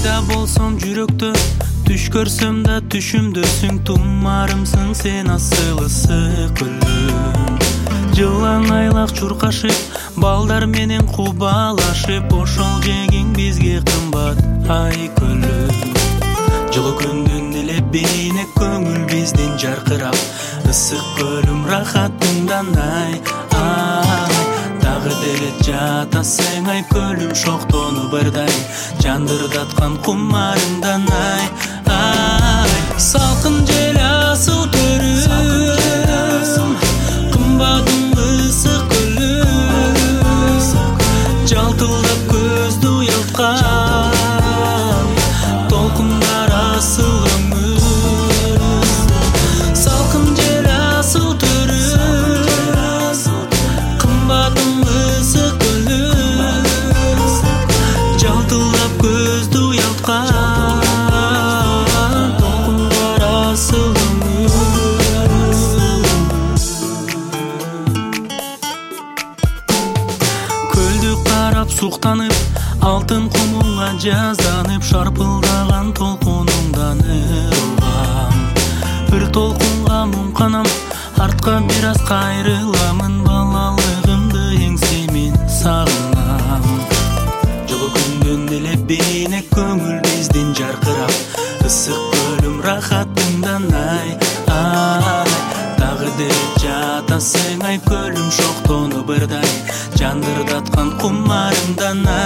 Пайда болсом жүрөктө, түш көрсөм да түшүмдөсүң. Тумарымсың сен асылысы күлүм. Жылаң айлак чуркашып, балдар менен кубалашып, ошол жегиң бизге кымбат ай көлүм. Жылы күндүн эле бейне көңүл биздин жаркырап, ысык көлүм рахатыңдан ай дагы деле жатасың ай көлүм шоктону бырдай жандырдаткан кумарыңдан ай салкын жел асыл төрүм кымбатым ысык көлүм жалтылдап көздү уялткан толкундар асыл өңүр салкын жел асыл төрүм кымбатым ысык көлүм жалтылдап көздү уялткан толкундар асыл көлдү карап суктанып алтын кумулга жазданып шарпылдаган толкунуңдан ырылгам бир толкунга муңканам артка бир аз кайрыламын балалыгымды эңсеймин сагынам жылы күндүн эле бейне көңүл биздин жаркырап ысык көлүм рахатыңдан ай дагы деле жатасың ай көлүм шоктону бырдай жандырдаткан кумарыңдан ай